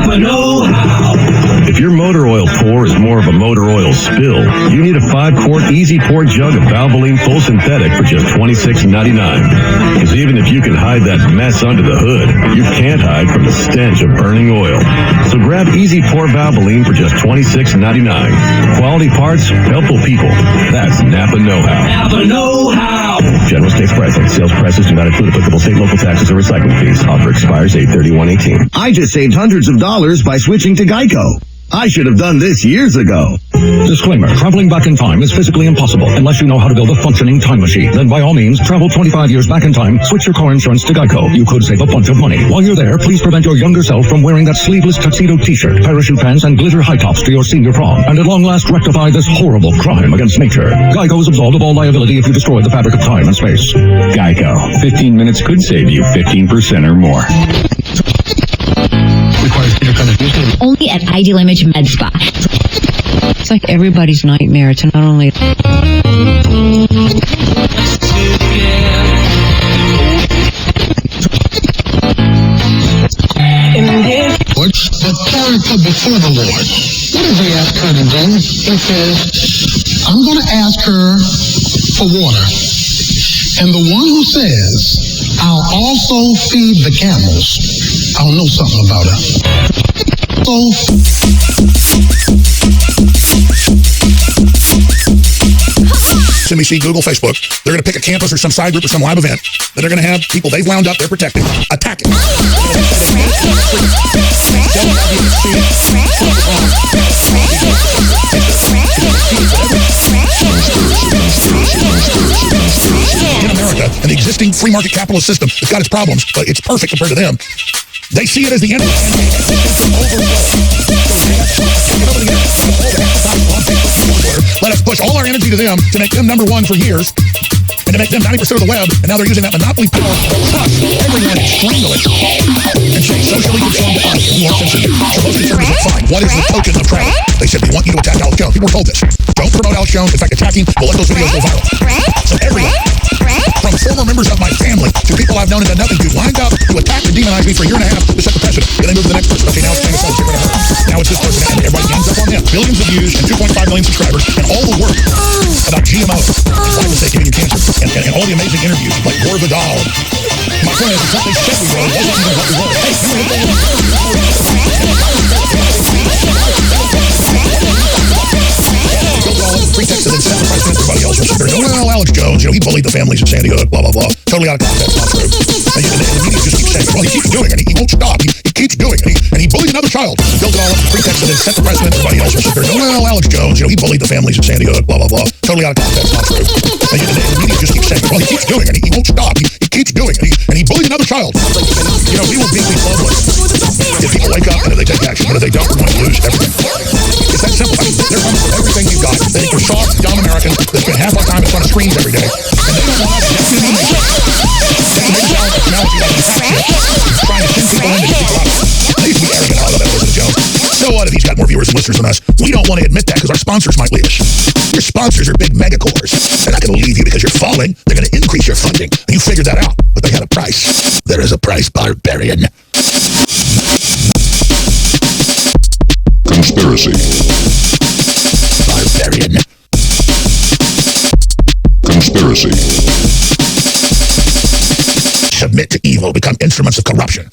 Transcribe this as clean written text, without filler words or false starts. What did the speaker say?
Napa know-how. If your motor oil pour is more of a motor oil spill, you need a 5-quart easy pour jug of Valvoline Full Synthetic for just $26.99. Because even if you can hide that mess under the hood, you can't hide from the stench of burning oil. So grab Easy Pour Valvoline for just $26.99. Quality parts, helpful people. That's Napa know-how. Napa know-how. General states pricing. Sales prices do not include applicable state, local taxes, or recycling fees. Offer expires 8/31/18. I just saved hundreds of dollars by switching to Geico. I should have done this years ago. Disclaimer, traveling back in time is physically impossible unless you know how to build a functioning time machine. Then by all means, travel 25 years back in time, switch your car insurance to Geico. You could save a bunch of money. While you're there, please prevent your younger self from wearing that sleeveless tuxedo t-shirt, parachute pants, and glitter high tops to your senior prom. And at long last, rectify this horrible crime against nature. Geico is absolved of all liability if you destroy the fabric of time and space. Geico. 15 minutes could save you 15% or more. Only at Ideal Image Med Spa. It's like everybody's nightmare to not only... What's the character before the Lord? What does he ask her to do? He says, I'm going to ask her for water. And the one who says, I'll also feed the camels, I'll know something about her. So... NBC, Google, Facebook. They're going to pick a campus or some side group or some live event that they're going to have people they've wound up, they're protecting, attack it. In America, an existing free market capitalist system, it's got its problems, but it's perfect compared to them. They see it as the enemy. Let us push all our energy to them to make them number one for years and to make them 90% of the web. And now they're using that monopoly power to crush everyone and strangle it and say socially conformed to us. We want censorship. So most conservatives are fine. What is the token of travel? They said, we want you to attack Alex Jones. People were told this. Don't promote Alex Jones. In fact, attack him. We'll let those videos go viral. So everyone, from former members of my family to people I've known and done nothing to, lined up to attack and demonize me for a year and a half to set the precedent. Then they move to the next person. Okay, now it's famous. Now it's this person. And everybody gangs up on them. Billions of views and 2.5 million subscribers and all the work about GMOs and glyphosate giving you cancer and all the amazing interviews like Gore Vidal. My point is, what they said we were wasn't even what we were. Hey, pretext and then set the price to everybody else. Well, Alex Jones, he bullied the families in Sandy Hook, blah, blah, blah. Totally out of context, not true. And the media just keeps saying, well, he keeps doing it, and he won't stop. He keeps doing it, and he bullied another child. Built it all up to pretext and then set the price to everybody else. Well, Alex Jones, he bullied the families in Sandy Hook, blah, blah, blah. Totally out of context, not true. And the media just keeps saying, well, he keeps doing it, and he won't stop. He keeps doing it, and he bullied another child. We will beat these loveless if people wake up and if they take action, but if they don't, we're going to lose everything. It's that simple. I mean, they're coming for everything you've got. They think we're soft, dumb Americans that spend half our time in front of screens every day. And they don't want us to get to the nation. They make it sound like technology like a tax shit. Trying to send people in to get people out. They used to be arrogant. I love that Elizabeth Jones. So what if he's got more viewers and listeners than us? We don't want to admit that because our sponsors might leave us. Your sponsors are big megacorps. They're not going to leave you because you're falling. They're going to increase your funding. And you figured that out. But they had a price. There is a price, barbarian. Conspiracy. Barbarian. Conspiracy. Submit to evil, become instruments of corruption.